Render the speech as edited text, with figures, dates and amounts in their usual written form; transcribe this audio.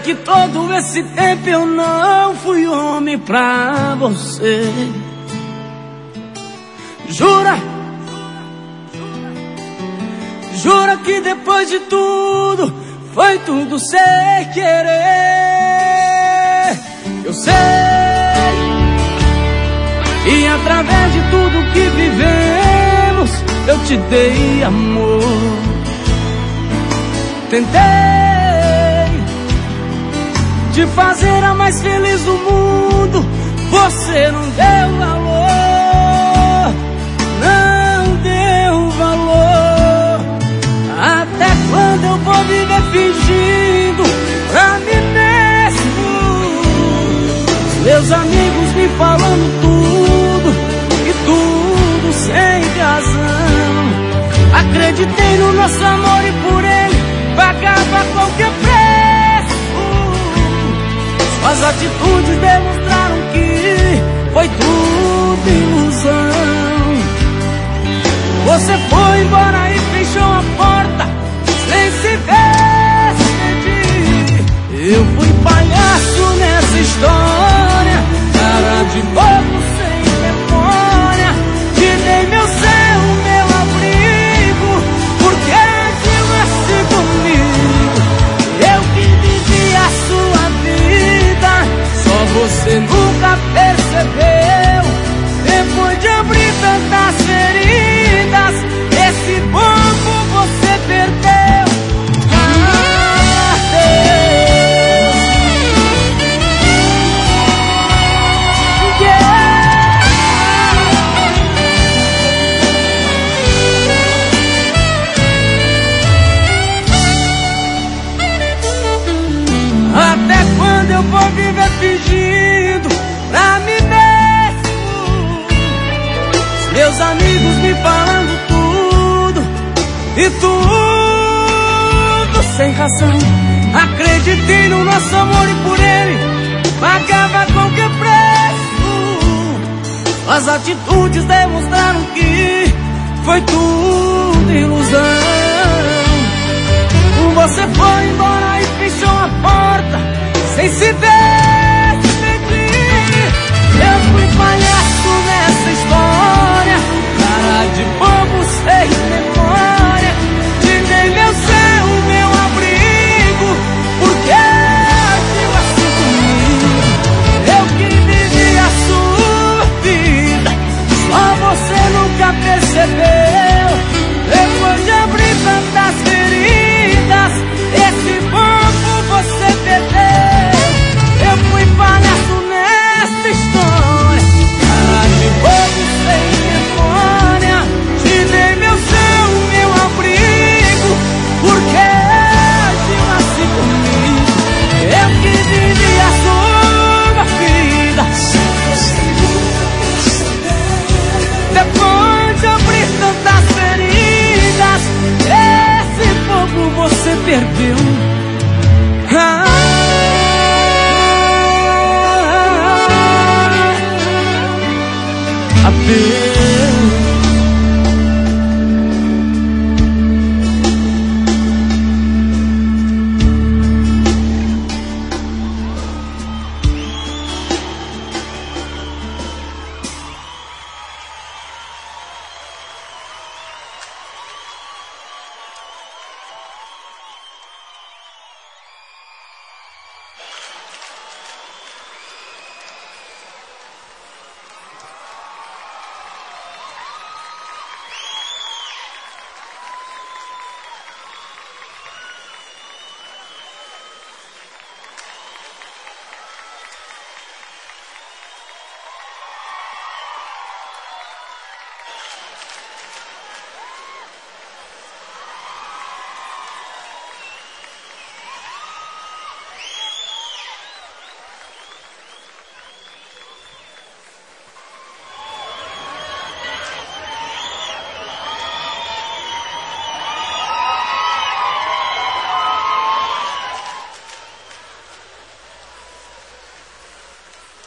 que todo esse tempo eu não fui homem pra você. Jura? Jura que depois de tudo foi tudo sem querer? Eu sei. E através de tudo que vivemos eu te dei amor. Tentei te fazer a mais feliz do mundo, você não deu valor, não deu valor. Até quando eu vou viver fingindo pra mim mesmo? Os meus amigos me falando tudo, e tudo sem razão. Acreditei no nosso amor e por ele pagava qualquer preço. Suas atitudes demonstraram que foi tudo ilusão. Você foi embora e fechou a porta sem se despedir. Eu fui palhaço nessa história, cara de bobo sem memória. Te dei meu céu, meu abrigo, porque agiu assim comigo. Eu que vivi a sua vida, só você nunca percebeu. Depois de abrir tantas feridas, esse bobo você perdeu. Até quando eu vou viver fingindo pra mim mesmo? Os meus amigos me falando tudo, e tudo sem razão. Acreditei no nosso amor e por ele pagava qualquer preço. As atitudes demonstraram que foi tudo ilusão. Você foi embora e fechou a porta sem se despedir. Eu fui palhaço nessa história, cara de bobo sem memória. Te dei meu céu, meu abrigo, porque agiu assim comigo. Eu que vivi a sua vida, só você nunca percebeu. Depois de abrir tantas feridas, esse bobo você perdeu. Eu fui palhaço nessa história, cara de bobo sem memória. Te dei meu céu, meu abrigo, porque agiu assim comigo. Eu que vivi a sua vida, depois de abrir tantas feridas, esse bobo você perdeu.